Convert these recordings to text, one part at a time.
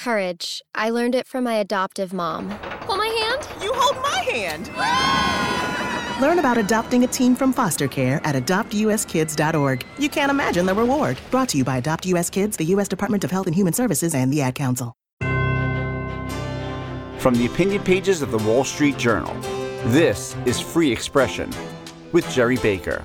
courage. I learned it from my adoptive mom. Hold my hand? You hold my hand! Learn about adopting a teen from foster care at adoptuskids.org. You can't imagine the reward. Brought to you by Adopt US Kids, the U.S. Department of Health and Human Services, and the Ad Council. From the opinion pages of the Wall Street Journal, this is Free Expression with Gerry Baker.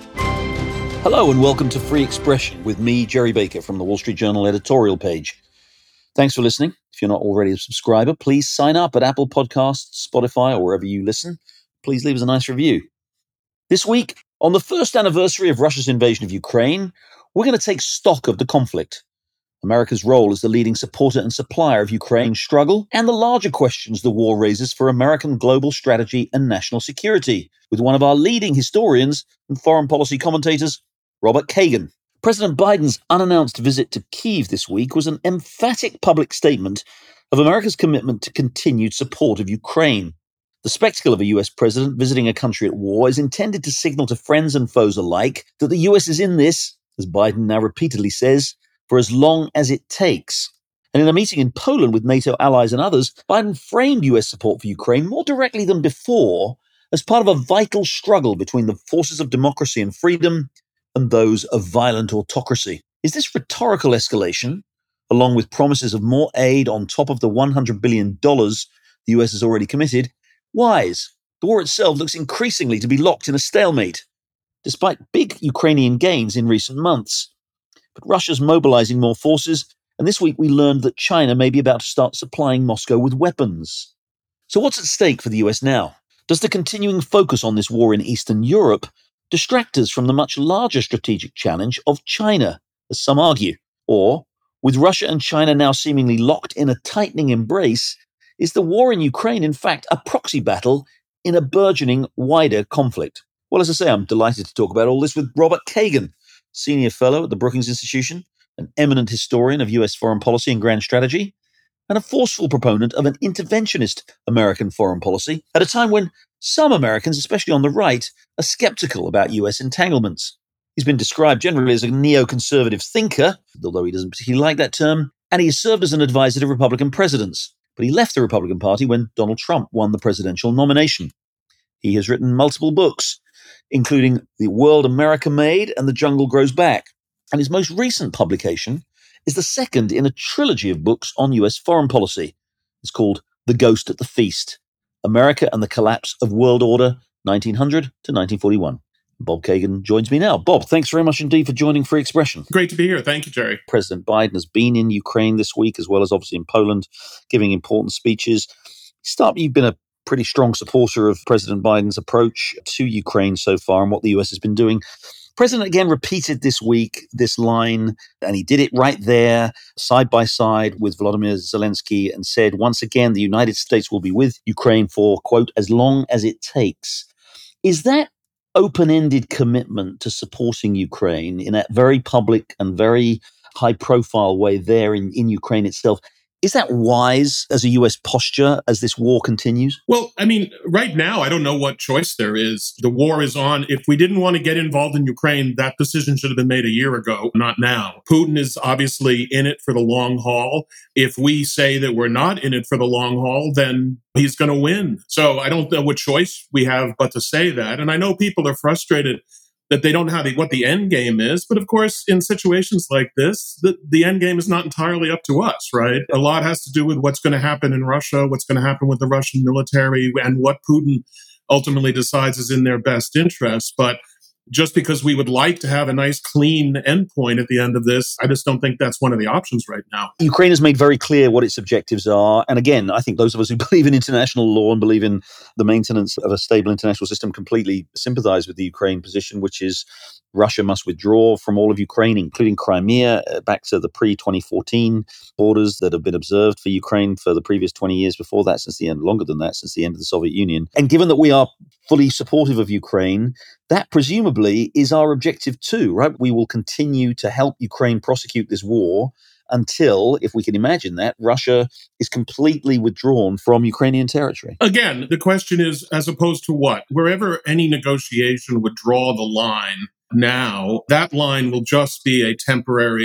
Hello and welcome to Free Expression with me, Gerry Baker, from the Wall Street Journal editorial page. Thanks for listening. If you're not already a subscriber, please sign up at Apple Podcasts, Spotify, or wherever you listen. Please leave us a nice review. This week, on the first anniversary of Russia's invasion of Ukraine, we're going to take stock of the conflict, America's role as the leading supporter and supplier of Ukraine's struggle, and the larger questions the war raises for American global strategy and national security, with one of our leading historians and foreign policy commentators, Robert Kagan. President Biden's unannounced visit to Kyiv this week was an emphatic public statement of America's commitment to continued support of Ukraine. The spectacle of a US president visiting a country at war is intended to signal to friends and foes alike that the US is in this, as Biden now repeatedly says, for as long as it takes. And in a meeting in Poland with NATO allies and others, Biden framed US support for Ukraine more directly than before as part of a vital struggle between the forces of democracy and freedom and those of violent autocracy. Is this rhetorical escalation, along with promises of more aid on top of the $100 billion the US has already committed, wise? The war itself looks increasingly to be locked in a stalemate, despite big Ukrainian gains in recent months. But Russia's mobilizing more forces, and this week we learned that China may be about to start supplying Moscow with weapons. So what's at stake for the US now? Does the continuing focus on this war in Eastern Europe distract us from the much larger strategic challenge of China, as some argue? Or, with Russia and China now seemingly locked in a tightening embrace, is the war in Ukraine in fact a proxy battle in a burgeoning wider conflict? Well, as I say, I'm delighted to talk about all this with Robert Kagan, Senior Fellow at the Brookings Institution, an eminent historian of US foreign policy and grand strategy, and a forceful proponent of an interventionist American foreign policy at a time when some Americans, especially on the right, are skeptical about US entanglements. He's been described generally as a neoconservative thinker, although he doesn't particularly like that term, and he has served as an advisor to Republican presidents. But he left the Republican Party when Donald Trump won the presidential nomination. He has written multiple books, including The World America Made and The Jungle Grows Back. And his most recent publication is the second in a trilogy of books on US foreign policy. It's called The Ghost at the Feast: America and the Collapse of World Order, 1900 to 1941. Bob Kagan joins me now. Bob, thanks very much indeed for joining Free Expression. Great to be here. Thank you, Gerry. President Biden has been in Ukraine this week, as well as obviously in Poland, giving important speeches. You've been a pretty strong supporter of President Biden's approach to Ukraine so far and what the US has been doing. President again repeated this week this line, and he did it right there, side by side with Volodymyr Zelensky, and said, once again, the United States will be with Ukraine for, quote, as long as it takes. Is that open-ended commitment to supporting Ukraine in a very public and very high-profile way there in Ukraine itself, is that wise as a US posture as this war continues? Well, I mean, right now, I don't know what choice there is. The war is on. If we didn't want to get involved in Ukraine, that decision should have been made a year ago, not now. Putin is obviously in it for the long haul. If we say that we're not in it for the long haul, then he's going to win. So I don't know what choice we have but to say that. And I know people are frustrated that they don't know what the end game is. But of course, in situations like this, the end game is not entirely up to us, right? A lot has to do with what's going to happen in Russia, what's going to happen with the Russian military, and what Putin ultimately decides is in their best interest. But just because we would like to have a nice, clean endpoint at the end of this, I just don't think that's one of the options right now. Ukraine has made very clear what its objectives are. And again, I think those of us who believe in international law and believe in the maintenance of a stable international system completely sympathize with the Ukraine position, which is Russia must withdraw from all of Ukraine, including Crimea, back to the pre-2014 borders that have been observed for Ukraine for the previous 20 years before that, longer than that, since the end of the Soviet Union. And given that we are fully supportive of Ukraine, that presumably is our objective too, right? We will continue to help Ukraine prosecute this war until, if we can imagine that, Russia is completely withdrawn from Ukrainian territory. Again, the question is, as opposed to what? Wherever any negotiation would draw the line now, that line will just be a temporary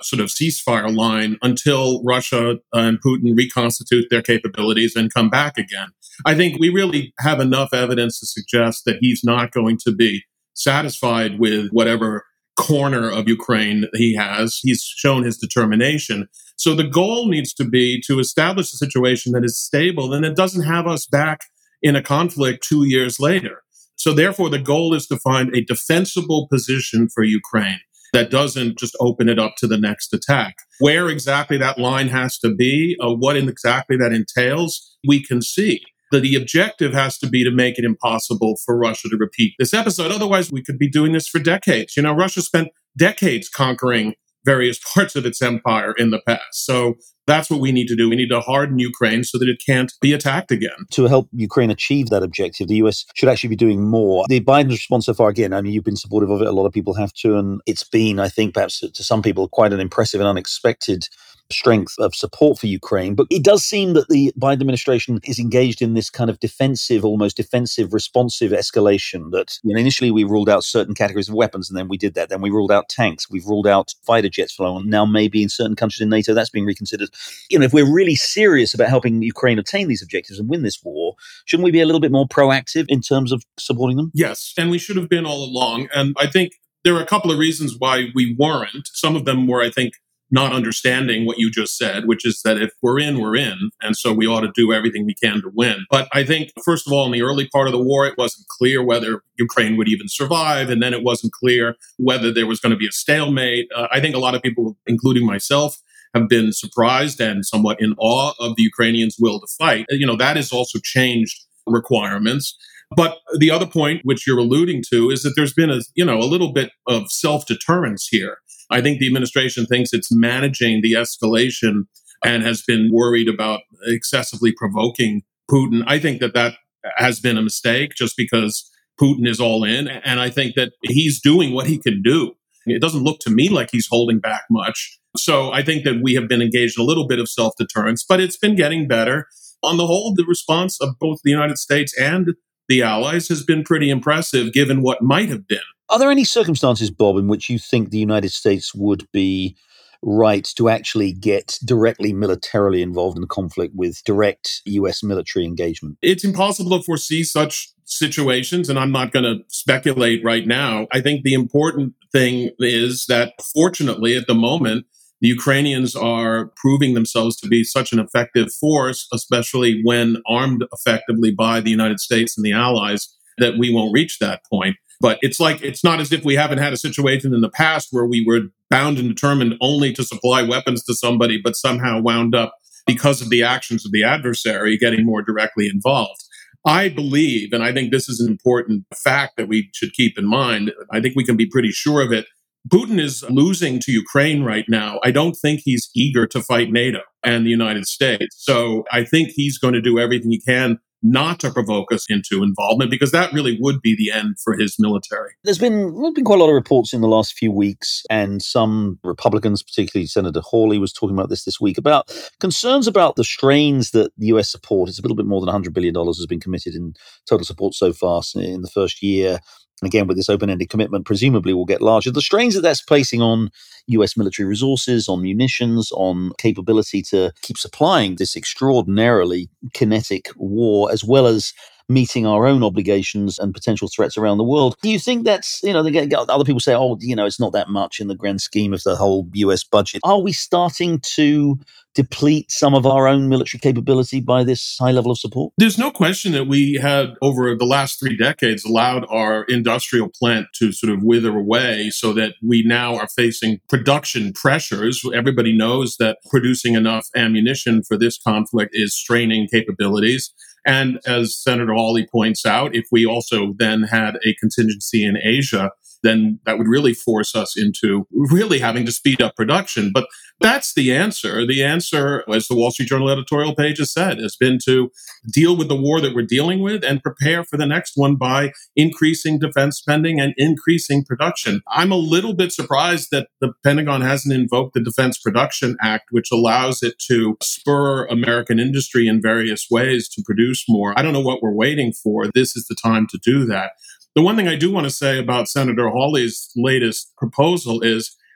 sort of ceasefire line until Russia and Putin reconstitute their capabilities and come back again. I think we really have enough evidence to suggest that he's not going to be satisfied with whatever corner of Ukraine he has. He's shown his determination. So the goal needs to be to establish a situation that is stable and it doesn't have us back in a conflict 2 years later. So therefore, the goal is to find a defensible position for Ukraine that doesn't just open it up to the next attack. Where exactly that line has to be, what exactly that entails, we can see. The objective has to be to make it impossible for Russia to repeat this episode. Otherwise, we could be doing this for decades. You know, Russia spent decades conquering various parts of its empire in the past. So that's what we need to do. We need to harden Ukraine so that it can't be attacked again. To help Ukraine achieve that objective, the US should actually be doing more. The Biden response so far, again, I mean, you've been supportive of it. A lot of people have to. And it's been, I think, perhaps to some people, quite an impressive and unexpected strength of support for Ukraine. But it does seem that the Biden administration is engaged in this kind of defensive, almost defensive, responsive escalation that, you know, initially we ruled out certain categories of weapons and then we did that. Then we ruled out tanks. We've ruled out fighter jets flowing. Now maybe in certain countries in NATO, that's being reconsidered. You know, if we're really serious about helping Ukraine obtain these objectives and win this war, shouldn't we be a little bit more proactive in terms of supporting them? Yes, and we should have been all along. And I think there are a couple of reasons why we weren't. Some of them were, I think, not understanding what you just said, which is that if we're in, we're in. And so we ought to do everything we can to win. But I think, first of all, in the early part of the war, it wasn't clear whether Ukraine would even survive. And then it wasn't clear whether there was going to be a stalemate. I think a lot of people, including myself, have been surprised and somewhat in awe of the Ukrainians' will to fight. You know, that has also changed requirements. But the other point, which you're alluding to, is that there's been a little bit of self-deterrence here. I think the administration thinks it's managing the escalation and has been worried about excessively provoking Putin. I think that has been a mistake just because Putin is all in. And I think that he's doing what he can do. It doesn't look to me like he's holding back much. So I think that we have been engaged in a little bit of self-deterrence, but it's been getting better. On the whole, the response of both the United States and the allies has been pretty impressive given what might have been. Are there any circumstances, Bob, in which you think the United States would be right to actually get directly militarily involved in the conflict with direct U.S. military engagement? It's impossible to foresee such situations, and I'm not going to speculate right now. I think the important thing is that, fortunately, at the moment, the Ukrainians are proving themselves to be such an effective force, especially when armed effectively by the United States and the allies, that we won't reach that point. But it's not as if we haven't had a situation in the past where we were bound and determined only to supply weapons to somebody, but somehow wound up, because of the actions of the adversary, getting more directly involved. I believe, and I think this is an important fact that we should keep in mind, I think we can be pretty sure of it, Putin is losing to Ukraine right now. I don't think he's eager to fight NATO and the United States. So I think he's going to do everything he can not to provoke us into involvement, because that really would be the end for his military. There's been quite a lot of reports in the last few weeks, and some Republicans, particularly Senator Hawley, was talking about this week, about concerns about the strains that the US support. It's a little bit more than $100 billion has been committed in total support so far in the first year. And again, with this open-ended commitment, presumably will get larger. The strains that that's placing on US military resources, on munitions, on capability to keep supplying this extraordinarily kinetic war, as well as meeting our own obligations and potential threats around the world. Do you think that's, other people say, it's not that much in the grand scheme of the whole US budget. Are we starting to deplete some of our own military capability by this high level of support? There's no question that we had, over the last 3 decades, allowed our industrial plant to sort of wither away, so that we now are facing production pressures. Everybody knows that producing enough ammunition for this conflict is straining capabilities. And as Senator Hawley points out, if we also then had a contingency in Asia, then that would really force us into really having to speed up production. But that's the answer. The answer, as the Wall Street Journal editorial page has said, has been to deal with the war that we're dealing with and prepare for the next one by increasing defense spending and increasing production. I'm a little bit surprised that the Pentagon hasn't invoked the Defense Production Act, which allows it to spur American industry in various ways to produce more. I don't know what we're waiting for. This is the time to do that. The one thing I do want to say about Senator Hawley's latest proposal is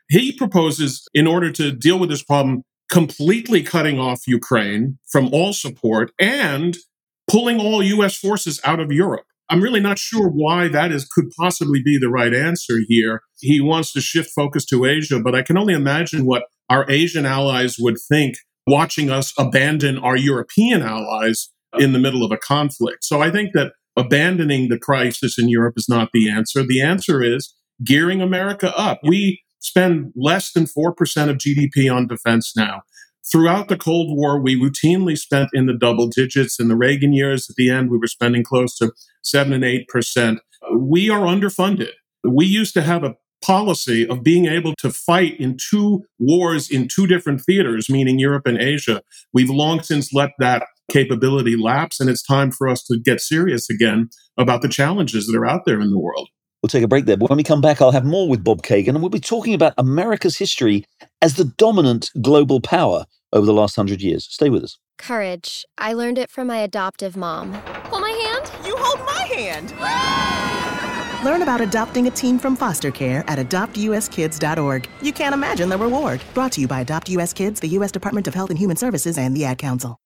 He proposes, in order to deal with this problem, completely cutting off Ukraine from all support and pulling all U.S. forces out of Europe. I'm really not sure why could possibly be the right answer here. He wants to shift focus to Asia, but I can only imagine what our Asian allies would think watching us abandon our European allies in the middle of a conflict. So I think that abandoning the crisis in Europe is not the answer. The answer is gearing America up. We spend less than 4% of GDP on defense now. Throughout the Cold War, we routinely spent in the double digits. In the Reagan years, at the end, we were spending close to 7 and 8%. We are underfunded. We used to have a policy of being able to fight in 2 wars in 2 different theaters, meaning Europe and Asia. We've long since let that capability lapse, and it's time for us to get serious again about the challenges that are out there in the world. We'll take a break there, but when we come back, I'll have more with Bob Kagan, and we'll be talking about America's history as the dominant global power over the last 100 years. Stay with us. Courage. I learned it from my adoptive mom. Hold my hand. You hold my hand. Learn about adopting a teen from foster care at adoptuskids.org. You can't imagine the reward. Brought to you by Adopt US Kids, the U.S. Department of Health and Human Services, and the Ad Council.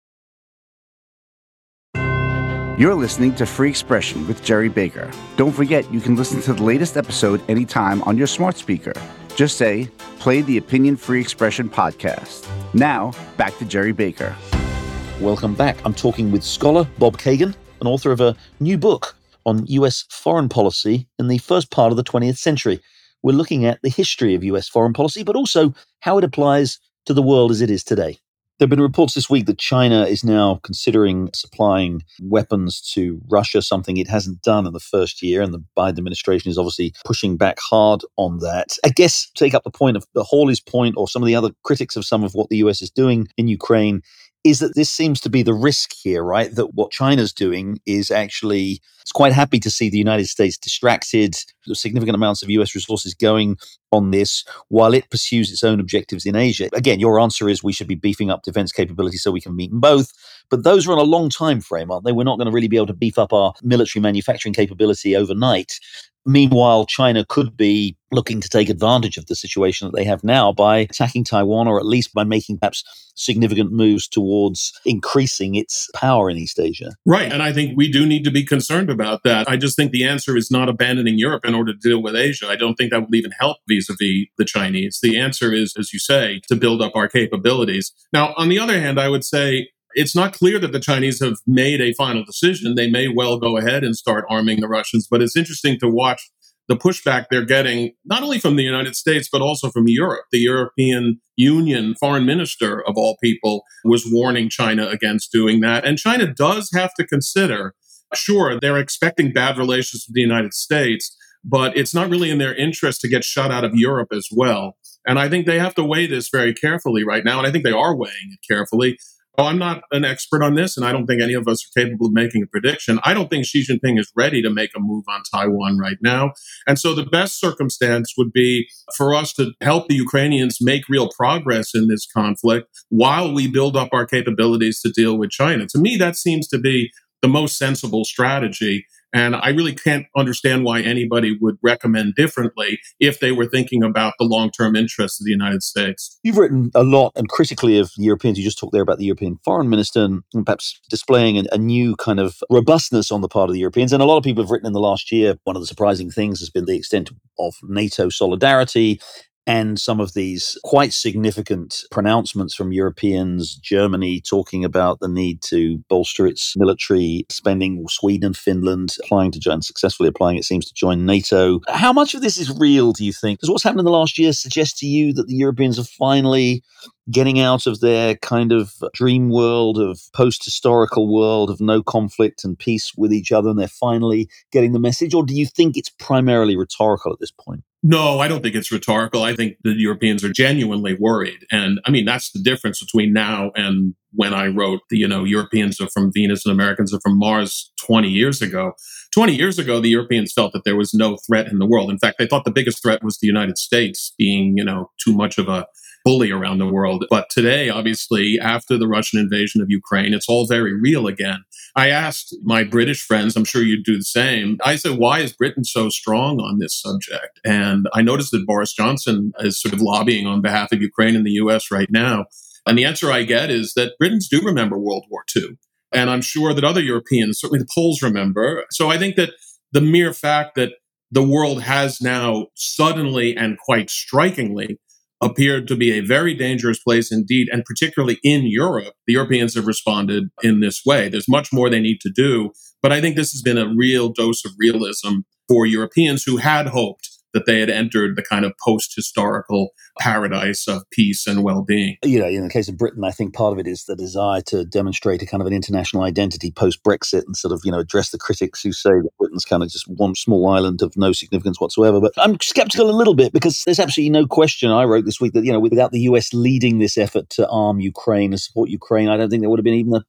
You're listening to Free Expression with Jerry Baker. Don't forget, you can listen to the latest episode anytime on your smart speaker. Just say, play the Opinion Free Expression podcast. Now, back to Jerry Baker. Welcome back. I'm talking with scholar Bob Kagan, an author of a new book on U.S. foreign policy in the first part of the 20th century. We're looking at the history of U.S. foreign policy, but also how it applies to the world as it is today. There have been reports this week that China is now considering supplying weapons to Russia, something it hasn't done in the first year, and the Biden administration is obviously pushing back hard on that. I guess take up the point of the Hawley's point, or some of the other critics of some of what the US is doing in Ukraine, is that this seems to be the risk here, right? That what China's doing is actually, it's quite happy to see the United States distracted, significant amounts of US resources going on this while it pursues its own objectives in Asia. Again, your answer is we should be beefing up defense capability so we can meet them both. But those are on a long time frame, aren't they? We're not going to really be able to beef up our military manufacturing capability overnight. Meanwhile, China could be looking to take advantage of the situation that they have now by attacking Taiwan, or at least by making perhaps significant moves towards increasing its power in East Asia. Right. And I think we do need to be concerned about that. I just think the answer is not abandoning Europe in order to deal with Asia. I don't think that will even help vis-a-vis the Chinese. The answer is, as you say, to build up our capabilities. Now, on the other hand, I would say it's not clear that the Chinese have made a final decision. They may well go ahead and start arming the Russians, but it's interesting to watch the pushback they're getting, not only from the United States, but also from Europe. The European Union foreign minister, of all people, was warning China against doing that. And China does have to consider, sure, they're expecting bad relations with the United States, but it's not really in their interest to get shut out of Europe as well. And I think they have to weigh this very carefully right now. And I think they are weighing it carefully. I'm not an expert on this, and I don't think any of us are capable of making a prediction. I don't think Xi Jinping is ready to make a move on Taiwan right now. And so the best circumstance would be for us to help the Ukrainians make real progress in this conflict while we build up our capabilities to deal with China. To me, that seems to be the most sensible strategy. And I really can't understand why anybody would recommend differently if they were thinking about the long-term interests of the United States. You've written a lot and critically of the Europeans. You just talked there about the European foreign minister and perhaps displaying a new kind of robustness on the part of the Europeans. And a lot of people have written in the last year, one of the surprising things has been the extent of NATO solidarity and some of these quite significant pronouncements from Europeans, Germany talking about the need to bolster its military spending, Sweden and Finland applying to join, successfully applying, it seems, to join NATO. How much of this is real, do you think? Does what's happened in the last year suggest to you that the Europeans are finally getting out of their kind of dream world of post-historical world of no conflict and peace with each other, and they're finally getting the message? Or do you think it's primarily rhetorical at this point? No, I don't think it's rhetorical. I think the Europeans are genuinely worried. And I mean, that's the difference between now and when I wrote the, Europeans are from Venus and Americans are from Mars 20 years ago. 20 years ago, the Europeans felt that there was no threat in the world. In fact, they thought the biggest threat was the United States being, too much of a bully around the world. But today, obviously, after the Russian invasion of Ukraine, it's all very real again. I asked my British friends, I'm sure you'd do the same. I said, why is Britain so strong on this subject? And I noticed that Boris Johnson is sort of lobbying on behalf of Ukraine in the US right now. And the answer I get is that Britons do remember World War II. And I'm sure that other Europeans, certainly the Poles, remember. So I think that the mere fact that the world has now suddenly and quite strikingly appeared to be a very dangerous place indeed, and particularly in Europe, the Europeans have responded in this way. There's much more they need to do, but I think this has been a real dose of realism for Europeans who had hoped that they had entered the kind of post-historical paradise of peace and well-being. In the case of Britain, I think part of it is the desire to demonstrate a kind of an international identity post-Brexit and sort of, address the critics who say that Britain's kind of just one small island of no significance whatsoever. But I'm skeptical a little bit because there's absolutely no question. I wrote this week that, without the US leading this effort to arm Ukraine and support Ukraine, I don't think there would have been even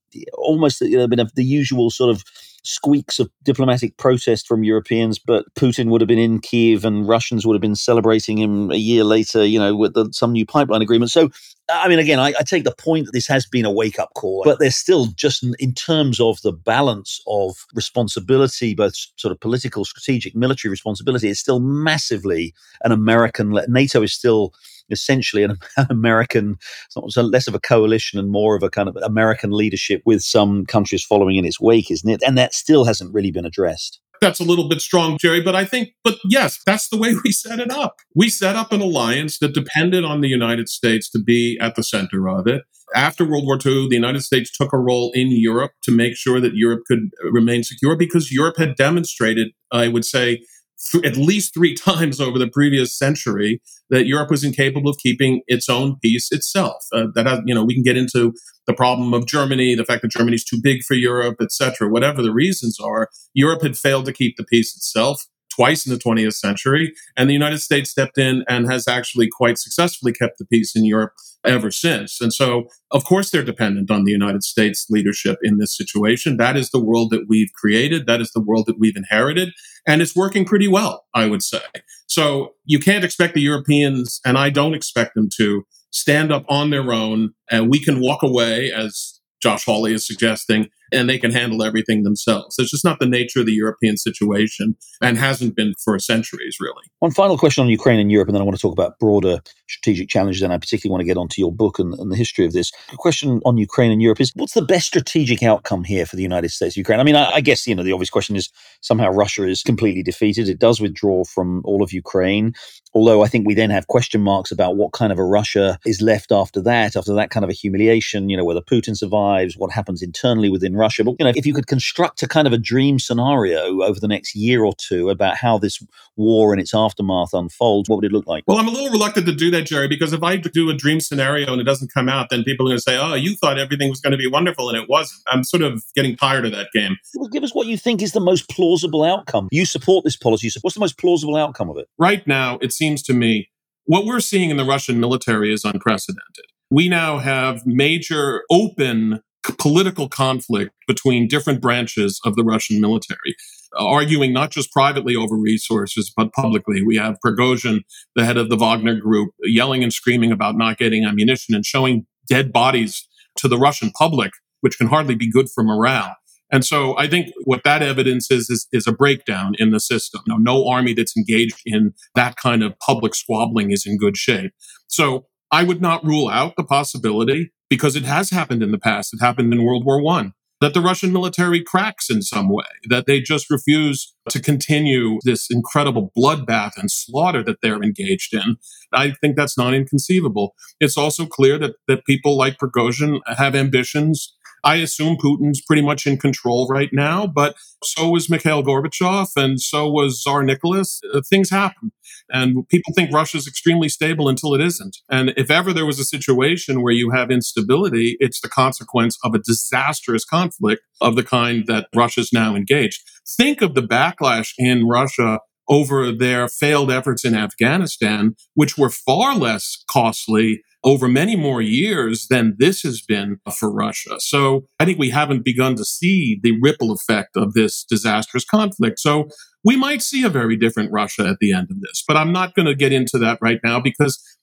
the usual sort of squeaks of diplomatic protest from Europeans, but Putin would have been in Kyiv and Russians would have been celebrating him a year later, with some new pipeline agreement. So, again, I take the point that this has been a wake-up call, but there's still just in terms of the balance of responsibility, both sort of political, strategic, military responsibility, it's still massively an American. NATO is still essentially an American, so less of a coalition and more of a kind of American leadership with some countries following in its wake, isn't it? And that still hasn't really been addressed. That's a little bit strong, Jerry, but yes, that's the way we set it up. We set up an alliance that depended on the United States to be at the center of it. After World War II, the United States took a role in Europe to make sure that Europe could remain secure because Europe had demonstrated, I would say, at least 3 times over the previous century that Europe was incapable of keeping its own peace itself. We can get into the problem of Germany, the fact that Germany's too big for Europe, etc. Whatever the reasons are, Europe had failed to keep the peace itself twice in the 20th century, and the United States stepped in and has actually quite successfully kept the peace in Europe ever since. And so, of course, they're dependent on the United States leadership in this situation. That is the world that we've created. That is the world that we've inherited. And it's working pretty well, I would say. So you can't expect the Europeans, and I don't expect them to, stand up on their own, and we can walk away, as Josh Hawley is suggesting, and they can handle everything themselves. It's just not the nature of the European situation and hasn't been for centuries, really. One final question on Ukraine and Europe, and then I want to talk about broader strategic challenges, and I particularly want to get onto your book and the history of this. The question on Ukraine and Europe is, what's the best strategic outcome here for the United States and Ukraine? I guess, the obvious question is somehow Russia is completely defeated. It does withdraw from all of Ukraine, although I think we then have question marks about what kind of a Russia is left after that kind of a humiliation, whether Putin survives, what happens internally within Russia. But, if you could construct a kind of a dream scenario over the next year or two about how this war and its aftermath unfolds, what would it look like? Well, I'm a little reluctant to do that, Jerry, because if I do a dream scenario and it doesn't come out, then people are going to say, oh, you thought everything was going to be wonderful and it wasn't. I'm sort of getting tired of that game. Well, give us what you think is the most plausible outcome. You support this policy. What's the most plausible outcome of it? Right now, it seems to me, what we're seeing in the Russian military is unprecedented. We now have major open political conflict between different branches of the Russian military, arguing not just privately over resources, but publicly. We have Prigozhin, the head of the Wagner group, yelling and screaming about not getting ammunition and showing dead bodies to the Russian public, which can hardly be good for morale. And so I think what that evidence is a breakdown in the system. No army that's engaged in that kind of public squabbling is in good shape. So I would not rule out the possibility, because it has happened in the past. It happened in World War I, that the Russian military cracks in some way, that they just refuse to continue this incredible bloodbath and slaughter that they're engaged in. I think that's not inconceivable. It's also clear that people like Prigozhin have ambitions. I assume Putin's pretty much in control right now, but so was Mikhail Gorbachev and so was Tsar Nicholas. Things happen. And people think Russia's extremely stable until it isn't. And if ever there was a situation where you have instability, it's the consequence of a disastrous conflict of the kind that Russia's now engaged. Think of the backlash in Russia over their failed efforts in Afghanistan, which were far less costly over many more years than this has been for Russia. So I think we haven't begun to see the ripple effect of this disastrous conflict. So we might see a very different Russia at the end of this, but I'm not going to get into that right now because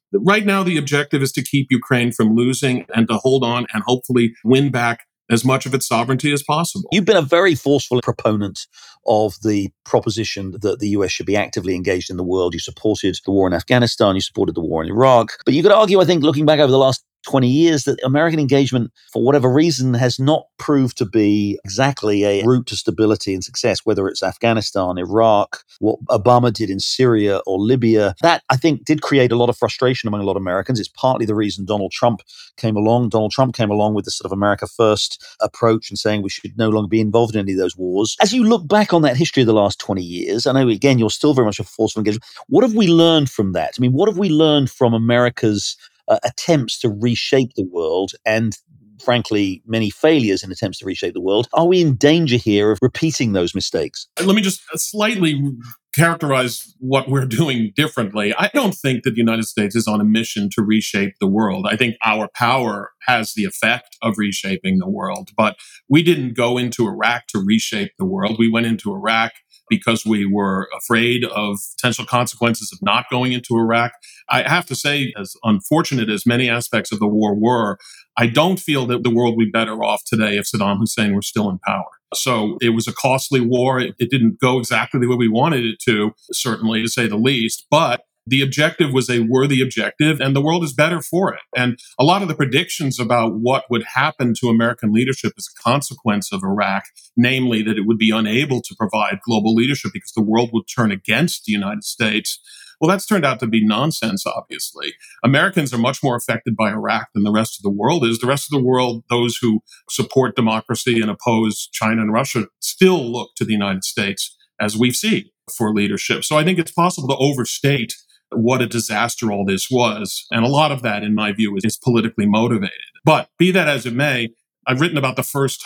Right now, the objective is to keep Ukraine from losing and to hold on and hopefully win back as much of its sovereignty as possible. You've been a very forceful proponent of the proposition that the US should be actively engaged in the world. You supported the war in Afghanistan, you supported the war in Iraq. But you could argue, I think, looking back over the last 20 years, that American engagement, for whatever reason, has not proved to be exactly a route to stability and success, whether it's Afghanistan, Iraq, what Obama did in Syria or Libya. That, I think, did create a lot of frustration among a lot of Americans. It's partly the reason Donald Trump came along. Donald Trump came along with the sort of America First approach and saying we should no longer be involved in any of those wars. As you look back on that history of the last 20 years, I know, again, you're still very much a forceful engagement. What have we learned from that? I mean, what have we learned from America's attempts to reshape the world and, frankly, many failures in attempts to reshape the world? Are we in danger here of repeating those mistakes? Let me just slightly characterize what we're doing differently. I don't think that the United States is on a mission to reshape the world. I think our power has the effect of reshaping the world, but we didn't go into Iraq to reshape the world. We went into Iraq because we were afraid of potential consequences of not going into Iraq. I have to say, as unfortunate as many aspects of the war were, I don't feel that the world would be better off today if Saddam Hussein were still in power. So it was a costly war. It didn't go exactly the way we wanted it to, certainly, to say the least, but the objective was a worthy objective, and the world is better for it. And a lot of the predictions about what would happen to American leadership as a consequence of Iraq, namely that it would be unable to provide global leadership because the world would turn against the United States, well, that's turned out to be nonsense, obviously. Americans are much more affected by Iraq than the rest of the world is. The rest of the world, those who support democracy and oppose China and Russia, still look to the United States, as we see, for leadership. So I think it's possible to overstate what a disaster all this was. And a lot of that, in my view, is politically motivated. But be that as it may, I've written about the first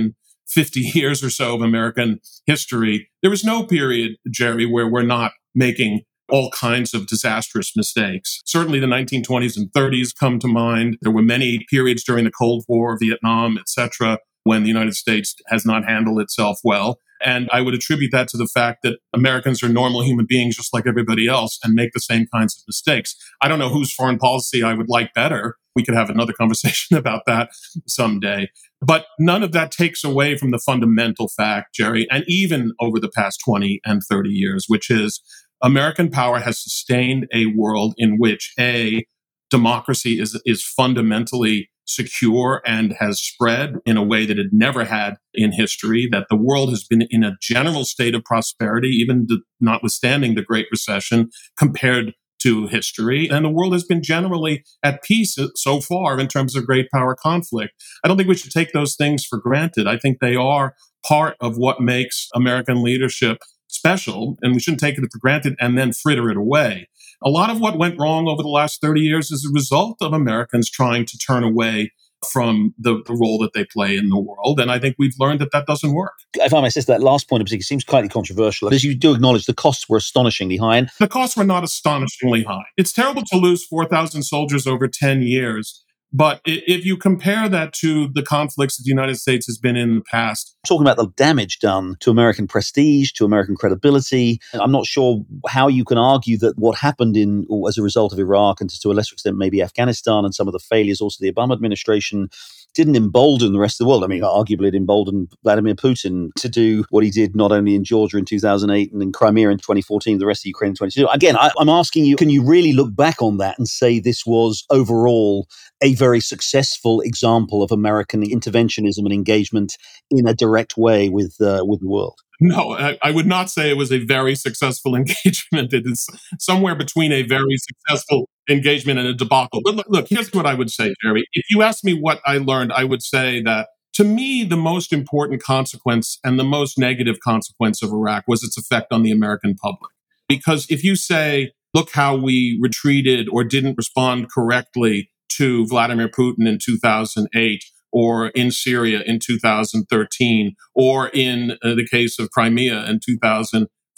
150 years or so of American history. There was no period, Jerry, where we're not making all kinds of disastrous mistakes. Certainly the 1920s and 30s come to mind. There were many periods during the Cold War, Vietnam, etc., when the United States has not handled itself well. And I would attribute that to the fact that Americans are normal human beings just like everybody else and make the same kinds of mistakes. I don't know whose foreign policy I would like better. We could have another conversation about that someday. But none of that takes away from the fundamental fact, Jerry, and even over the past 20 and 30 years, which is American power has sustained a world in which, A, democracy is fundamentally secure and has spread in a way that it never had in history, that the world has been in a general state of prosperity, even notwithstanding the Great Recession, compared to history. And the world has been generally at peace so far in terms of great power conflict. I don't think we should take those things for granted. I think they are part of what makes American leadership special, and we shouldn't take it for granted and then fritter it away. A lot of what went wrong over the last 30 years is a result of Americans trying to turn away from the role that they play in the world. And I think we've learned that doesn't work. If I may say, that last point in particular seems slightly controversial. As you do acknowledge, the costs were astonishingly high. And the costs were not astonishingly high. It's terrible to lose 4,000 soldiers over 10 years. But if you compare that to the conflicts that the United States has been in the past. Talking about the damage done to American prestige, to American credibility, I'm not sure how you can argue that what happened as a result of Iraq and to a lesser extent maybe Afghanistan and some of the failures also the Obama administration didn't embolden the rest of the world. I mean, arguably it emboldened Vladimir Putin to do what he did not only in Georgia in 2008 and in Crimea in 2014, the rest of Ukraine in 2022. Again, I'm asking you, can you really look back on that and say this was overall a very successful example of American interventionism and engagement in a direct way with the world? No, I would not say it was a very successful engagement. It is somewhere between a very successful engagement and a debacle. But look, here's what I would say, Jerry. If you ask me what I learned, I would say that to me, the most important consequence and the most negative consequence of Iraq was its effect on the American public. Because if you say, look how we retreated or didn't respond correctly to Vladimir Putin in 2008, or in Syria in 2013, or in the case of Crimea in 2014,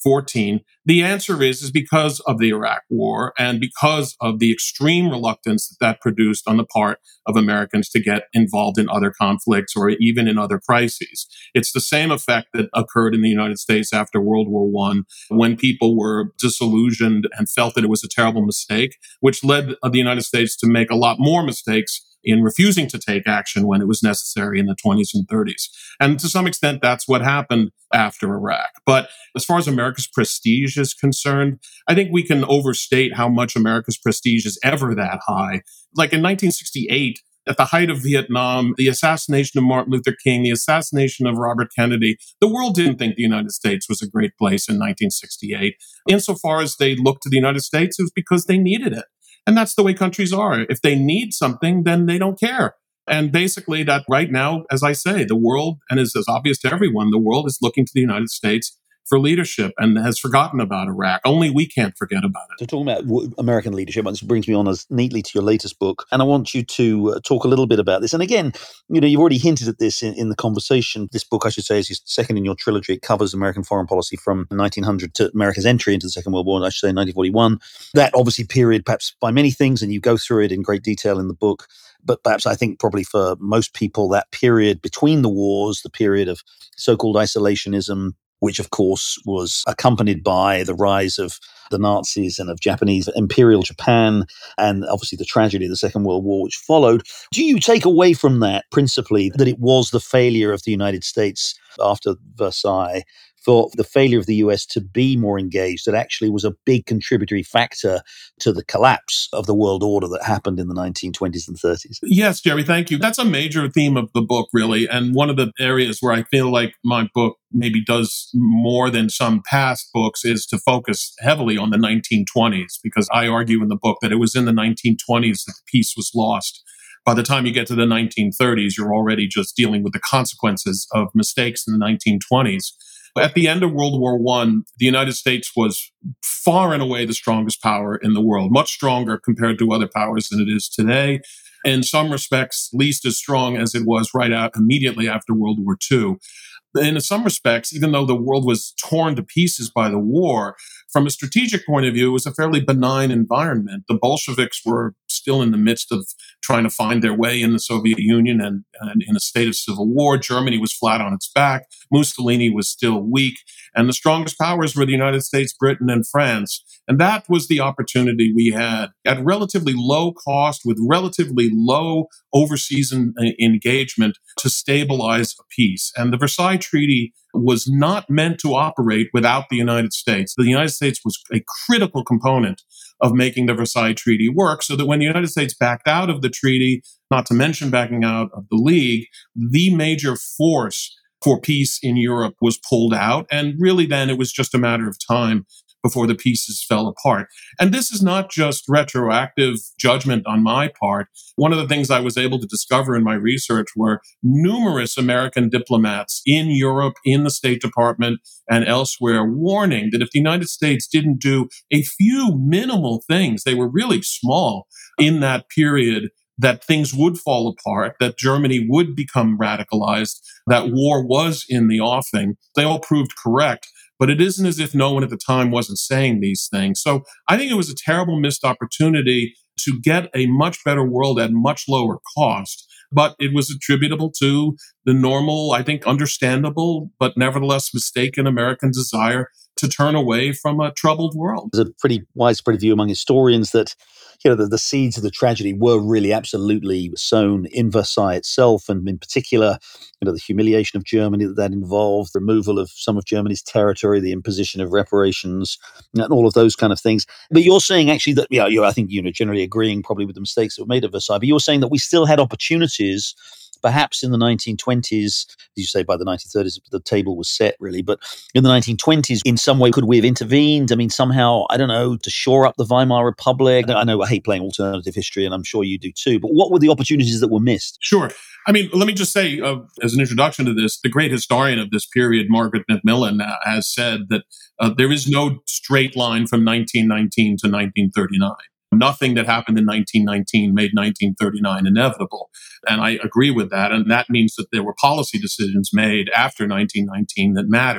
14? The answer is because of the Iraq War and because of the extreme reluctance that produced on the part of Americans to get involved in other conflicts or even in other crises. It's the same effect that occurred in the United States after World War I, when people were disillusioned and felt that it was a terrible mistake, which led the United States to make a lot more mistakes in refusing to take action when it was necessary in the 20s and 30s. And to some extent, that's what happened after Iraq. But as far as America's prestige is concerned, I think we can overstate how much America's prestige is ever that high. Like in 1968, at the height of Vietnam, the assassination of Martin Luther King, the assassination of Robert Kennedy, the world didn't think the United States was a great place in 1968. Insofar as they looked to the United States, it was because they needed it. And that's the way countries are. If they need something, then they don't care. And basically that right now, as I say, the world, and it's as obvious to everyone, the world is looking to the United States for leadership and has forgotten about Iraq. Only we can't forget about it. So talking about American leadership, this brings me on as neatly to your latest book. And I want you to talk a little bit about this. And again, you've already hinted at this in the conversation. This book, I should say, is your second in your trilogy. It covers American foreign policy from 1900 to America's entry into the Second World War, I should say 1941. That obviously period, perhaps by many things, and you go through it in great detail in the book. But perhaps I think probably for most people, that period between the wars, the period of so-called isolationism, which of course was accompanied by the rise of the Nazis and of Japanese Imperial Japan, and obviously the tragedy of the Second World War, which followed. Do you take away from that principally that it was the failure of the United States after Versailles, for the failure of the US to be more engaged, that actually was a big contributory factor to the collapse of the world order that happened in the 1920s and 30s? Yes, Jerry, thank you. That's a major theme of the book, really. And one of the areas where I feel like my book maybe does more than some past books is to focus heavily on the 1920s, because I argue in the book that it was in the 1920s that the peace was lost. By the time you get to the 1930s, you're already just dealing with the consequences of mistakes in the 1920s. At the end of World War I, the United States was far and away the strongest power in the world, much stronger compared to other powers than it is today. In some respects, least as strong as it was right out immediately after World War II. In some respects, even though the world was torn to pieces by the war, from a strategic point of view, it was a fairly benign environment. The Bolsheviks were still in the midst of trying to find their way in the Soviet Union and in a state of civil war. Germany was flat on its back. Mussolini was still weak. And the strongest powers were the United States, Britain, and France. And that was the opportunity we had at relatively low cost with relatively low overseas engagement to stabilize a peace. And the Versailles Treaty was not meant to operate without the United States. The United States was a critical component of making the Versailles Treaty work, so that when the United States backed out of the treaty, not to mention backing out of the League, the major force for peace in Europe was pulled out. And really then it was just a matter of time before the pieces fell apart. And this is not just retroactive judgment on my part. One of the things I was able to discover in my research were numerous American diplomats in Europe, in the State Department, and elsewhere warning that if the United States didn't do a few minimal things, they were really small in that period, that things would fall apart, that Germany would become radicalized, that war was in the offing. They all proved correct. But it isn't as if no one at the time wasn't saying these things. So I think it was a terrible missed opportunity to get a much better world at much lower cost. But it was attributable to the normal, I think, understandable, but nevertheless mistaken American desire to turn away from a troubled world. There's a pretty widespread view among historians that the seeds of the tragedy were really absolutely sown in Versailles itself, and in particular, the humiliation of Germany that involved, removal of some of Germany's territory, the imposition of reparations, and all of those kind of things. But you're saying actually that, I think generally agreeing probably with the mistakes that were made at Versailles, but you're saying that we still had opportunities. Perhaps in the 1920s, as you say, by the 1930s, the table was set, really. But in the 1920s, in some way, could we have intervened? I mean, somehow, I don't know, to shore up the Weimar Republic? I know I hate playing alternative history, and I'm sure you do too. But what were the opportunities that were missed? Sure. I mean, let me just say, as an introduction to this, the great historian of this period, Margaret Macmillan, has said that there is no straight line from 1919 to 1939. Nothing that happened in 1919 made 1939 inevitable. And I agree with that. And that means that there were policy decisions made after 1919 that mattered.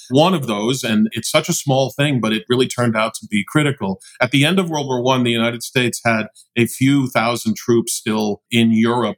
one of those, and it's such a small thing, but it really turned out to be critical. At the end of World War I, the United States had a few thousand troops still in Europe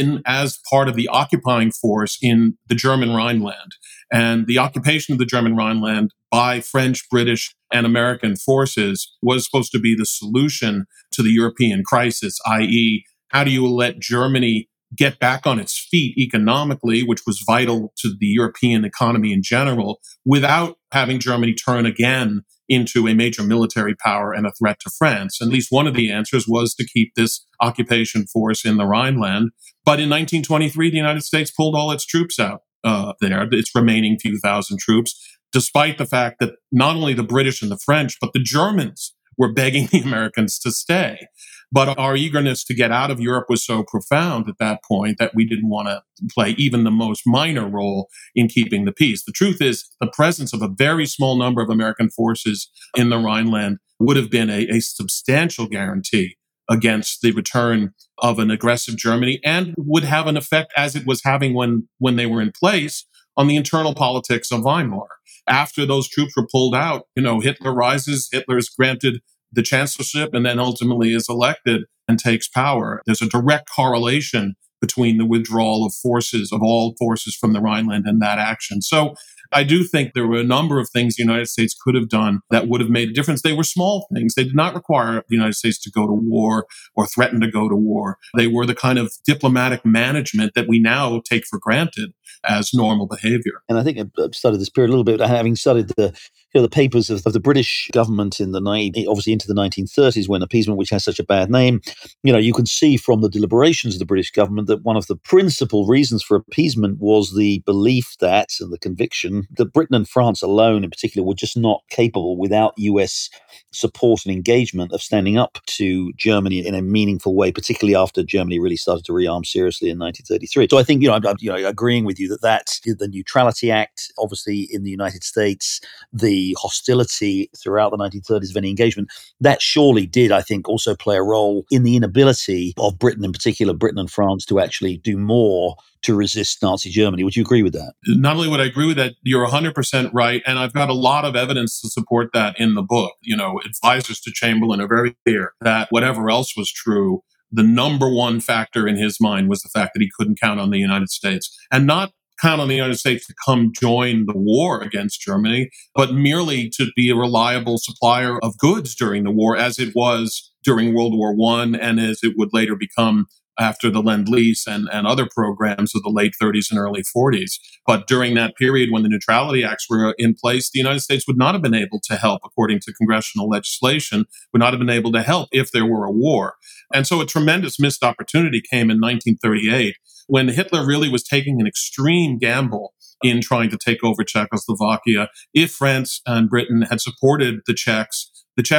as part of the occupying force in the German Rhineland. And the occupation of the German Rhineland by French, British, and American forces was supposed to be the solution to the European crisis, i.e., how do you let Germany get back on its feet economically, which was vital to the European economy in general, without having Germany turn again into a major military power and a threat to France. At least one of the answers was to keep this occupation force in the Rhineland. But in 1923, the United States pulled all its troops out there, its remaining few thousand troops, despite the fact that not only the British and the French, but the Germans were begging the Americans to stay. But our eagerness to get out of Europe was so profound at that point that we didn't want to play even the most minor role in keeping the peace. The truth is, the presence of a very small number of American forces in the Rhineland would have been a substantial guarantee against the return of an aggressive Germany, and would have an effect, as it was having when they were in place, on the internal politics of Weimar. After those troops were pulled out, Hitler rises, Hitler is granted the chancellorship, and then ultimately is elected and takes power. There's a direct correlation between the withdrawal of all forces from the Rhineland and that action. So I do think there were a number of things the United States could have done that would have made a difference. They were small things. They did not require the United States to go to war or threaten to go to war. They were the kind of diplomatic management that we now take for granted as normal behavior. And I think I've studied this period a little bit, having studied the papers of the British government obviously into the 1930s, when appeasement, which has such a bad name, you can see from the deliberations of the British government that one of the principal reasons for appeasement was the belief that, and the conviction that Britain and France alone in particular were just not capable, without US support and engagement, of standing up to Germany in a meaningful way, particularly after Germany really started to rearm seriously in 1933. So I think, I'm agreeing with you that the Neutrality Act, obviously in the United States, the hostility throughout the 1930s of any engagement, that surely did, I think, also play a role in the inability of Britain, in particular, Britain and France, to actually do more to resist Nazi Germany. Would you agree with that? Not only would I agree with that, you're 100% right. And I've got a lot of evidence to support that in the book. Advisors to Chamberlain are very clear that whatever else was true, the number one factor in his mind was the fact that he couldn't count on the United States, and not count on the United States to come join the war against Germany, but merely to be a reliable supplier of goods during the war, as it was during World War I and as it would later become after the Lend-Lease and other programs of the late 30s and early 40s. But during that period when the Neutrality Acts were in place, the United States would not have been able to help, according to congressional legislation, would not have been able to help if there were a war. And so a tremendous missed opportunity came in 1938, when Hitler really was taking an extreme gamble in trying to take over Czechoslovakia. If France and Britain had supported the Czechs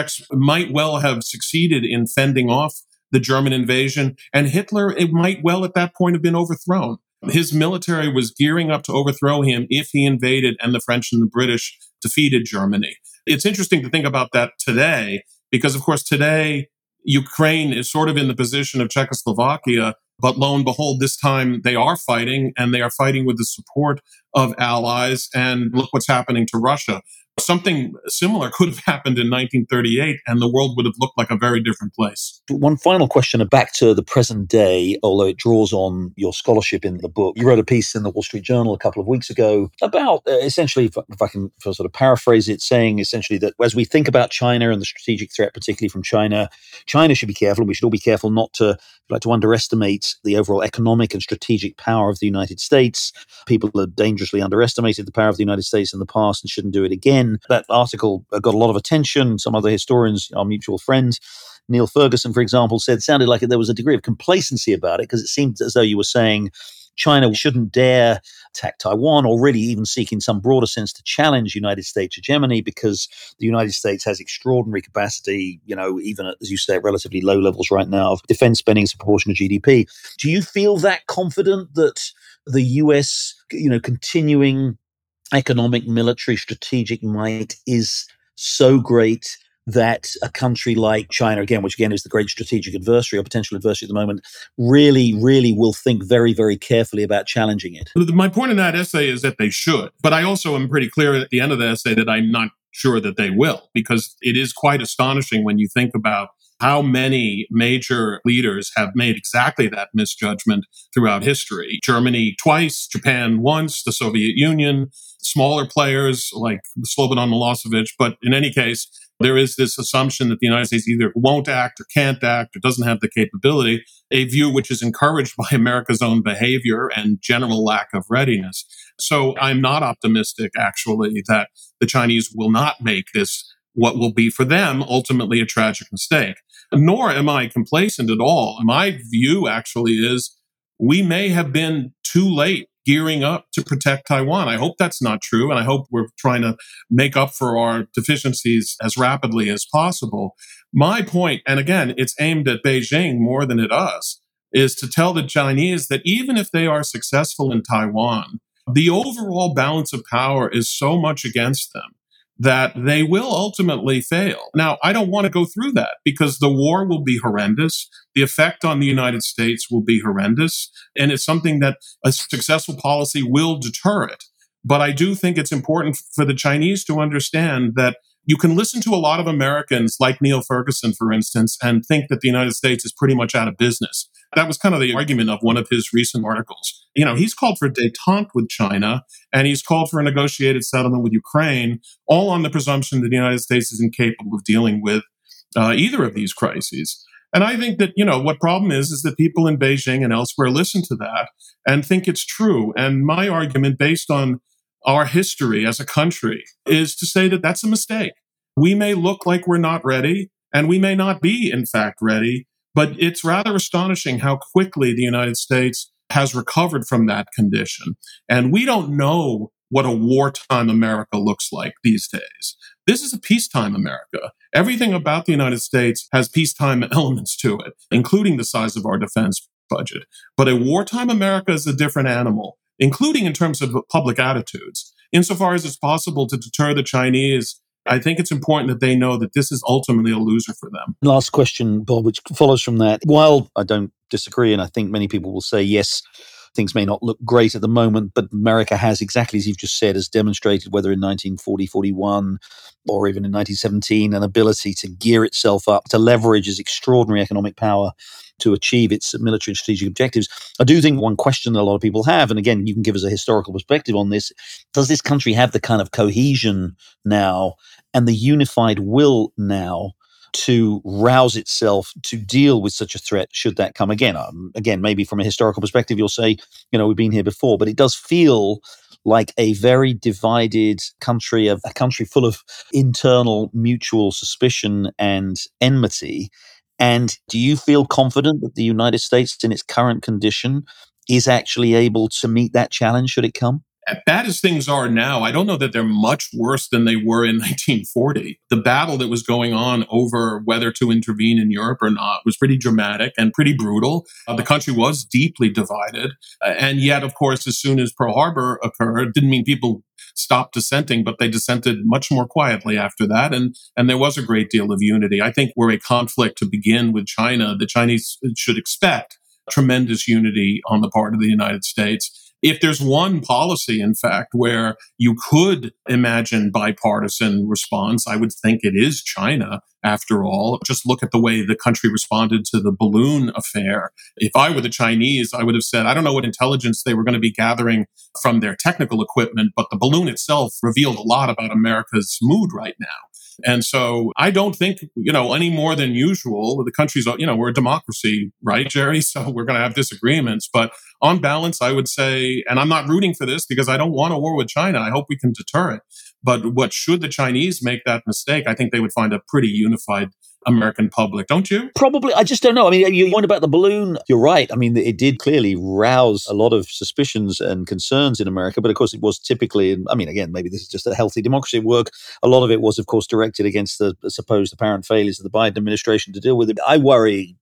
might well have succeeded in fending off the German invasion, and Hitler, it might well at that point have been overthrown. His military was gearing up to overthrow him if he invaded and the French and the British defeated Germany. It's interesting to think about that today, because of course today Ukraine is sort of in the position of Czechoslovakia, but lo and behold, this time they are fighting, and they are fighting with the support of allies, and look what's happening to Russia. Something similar could have happened in 1938, and the world would have looked like a very different place. One final question back to the present day, although it draws on your scholarship in the book. You wrote a piece in the Wall Street Journal a couple of weeks ago about, essentially, if I can sort of paraphrase it, saying essentially that as we think about China and the strategic threat, particularly from China, China should be careful, and we should all be careful not to underestimate the overall economic and strategic power of the United States. People have dangerously underestimated the power of the United States in the past and shouldn't do it again. That article got a lot of attention. Some other historians, our mutual friend, Neil Ferguson, for example, sounded like there was a degree of complacency about it, because it seemed as though you were saying China shouldn't dare attack Taiwan, or really even seek in some broader sense to challenge United States hegemony, because the United States has extraordinary capacity, even at, as you say, relatively low levels right now of defense spending as a proportion of GDP. Do you feel that confident that the US, continuing economic, military, strategic might is so great that a country like China, again, which again is the great strategic adversary or potential adversary at the moment, really, really will think very, very carefully about challenging it? My point in that essay is that they should. But I also am pretty clear at the end of the essay that I'm not sure that they will, because it is quite astonishing when you think about how many major leaders have made exactly that misjudgment throughout history. Germany twice, Japan once, the Soviet Union, smaller players like Slobodan Milosevic. But in any case, there is this assumption that the United States either won't act or can't act or doesn't have the capability, a view which is encouraged by America's own behavior and general lack of readiness. So I'm not optimistic, actually, that the Chinese will not make this what will be for them ultimately a tragic mistake. Nor am I complacent at all. My view actually is we may have been too late gearing up to protect Taiwan. I hope that's not true, and I hope we're trying to make up for our deficiencies as rapidly as possible. My point, and again, it's aimed at Beijing more than at us, is to tell the Chinese that even if they are successful in Taiwan, the overall balance of power is so much against them that they will ultimately fail. Now, I don't want to go through that because the war will be horrendous. The effect on the United States will be horrendous. And it's something that a successful policy will deter it. But I do think it's important for the Chinese to understand that you can listen to a lot of Americans like Neil Ferguson, for instance, and think that the United States is pretty much out of business. That was kind of the argument of one of his recent articles. You know, he's called for détente with China, and he's called for a negotiated settlement with Ukraine, all on the presumption that the United States is incapable of dealing with either of these crises. And I think that, you know, what problem is that people in Beijing and elsewhere listen to that and think it's true. And my argument, based on our history as a country, is to say that that's a mistake. We may look like we're not ready, and we may not be, in fact, ready, but it's rather astonishing how quickly the United States has recovered from that condition. And we don't know what a wartime America looks like these days. This is a peacetime America. Everything about the United States has peacetime elements to it, including the size of our defense budget. But a wartime America is a different animal, including in terms of public attitudes. Insofar as it's possible to deter the Chinese, I think it's important that they know that this is ultimately a loser for them. Last question, Bob, which follows from that. While I don't disagree, and I think many people will say, yes, things may not look great at the moment, but America has, exactly as you've just said, has demonstrated, whether in 1940, 41, or even in 1917, an ability to gear itself up, to leverage its extraordinary economic power to achieve its military and strategic objectives. I do think one question that a lot of people have, and again, you can give us a historical perspective on this, does this country have the kind of cohesion now and the unified will now to rouse itself to deal with such a threat should that come again? Again, maybe from a historical perspective, you'll say, you know, we've been here before, but it does feel like a very divided country, a country full of internal mutual suspicion and enmity. And do you feel confident that the United States in its current condition is actually able to meet that challenge should it come? As bad as things are now, I don't know that they're much worse than they were in 1940. The battle that was going on over whether to intervene in Europe or not was pretty dramatic and pretty brutal. The country was deeply divided. And yet, of course, as soon as Pearl Harbor occurred, it didn't mean people stopped dissenting, but they dissented much more quietly after that. And there was a great deal of unity. I think were a conflict to begin with China, the Chinese should expect tremendous unity on the part of the United States. If there's one policy, in fact, where you could imagine bipartisan response, I would think it is China, after all. Just look at the way the country responded to the balloon affair. If I were the Chinese, I would have said, I don't know what intelligence they were going to be gathering from their technical equipment, but the balloon itself revealed a lot about America's mood right now. And so I don't think, any more than usual, the country's, we're a democracy, right, Jerry? So we're going to have disagreements. But on balance, I would say, and I'm not rooting for this because I don't want a war with China. I hope we can deter it. But what should the Chinese make that mistake, I think they would find a pretty unified American public, don't you? Probably. I just don't know. I mean, you point about the balloon. You're right. I mean, it did clearly rouse a lot of suspicions and concerns in America. But of course, it was typically, I mean, again, maybe this is just a healthy democracy at work. A lot of it was, of course, directed against the supposed apparent failures of the Biden administration to deal with it. I worry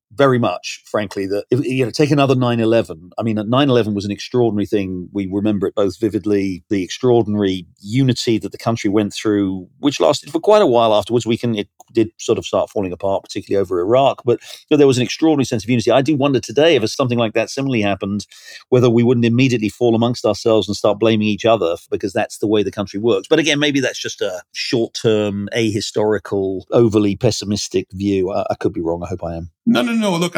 very much, frankly, that if, take another 9/11. I mean, 9/11 was an extraordinary thing. We remember it both vividly. The extraordinary unity that the country went through, which lasted for quite a while afterwards. It did sort of start falling apart, particularly over Iraq. But there was an extraordinary sense of unity. I do wonder today if something like that similarly happened, whether we wouldn't immediately fall amongst ourselves and start blaming each other, because that's the way the country works. But again, maybe that's just a short-term, ahistorical, overly pessimistic view. I could be wrong. I hope I am. No. Look,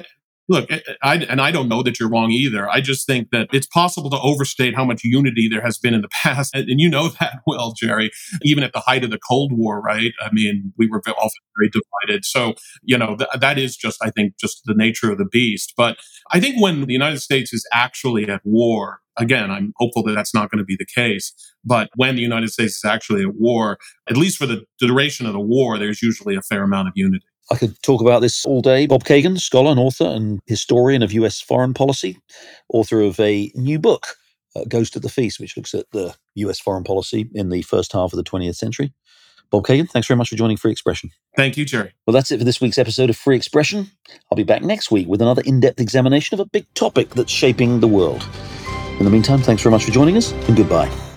I don't know that you're wrong either. I just think that it's possible to overstate how much unity there has been in the past. And you know that well, Jerry, even at the height of the Cold War, right? I mean, we were often very divided. So, that is just, I think, just the nature of the beast. But I think when the United States is actually at war, again, I'm hopeful that that's not going to be the case. But when the United States is actually at war, at least for the duration of the war, there's usually a fair amount of unity. I could talk about this all day. Bob Kagan, scholar and author and historian of U.S. foreign policy, author of a new book, Ghost at the Feast, which looks at the U.S. foreign policy in the first half of the 20th century. Bob Kagan, thanks very much for joining Free Expression. Thank you, Jerry. Well, that's it for this week's episode of Free Expression. I'll be back next week with another in-depth examination of a big topic that's shaping the world. In the meantime, thanks very much for joining us, and goodbye.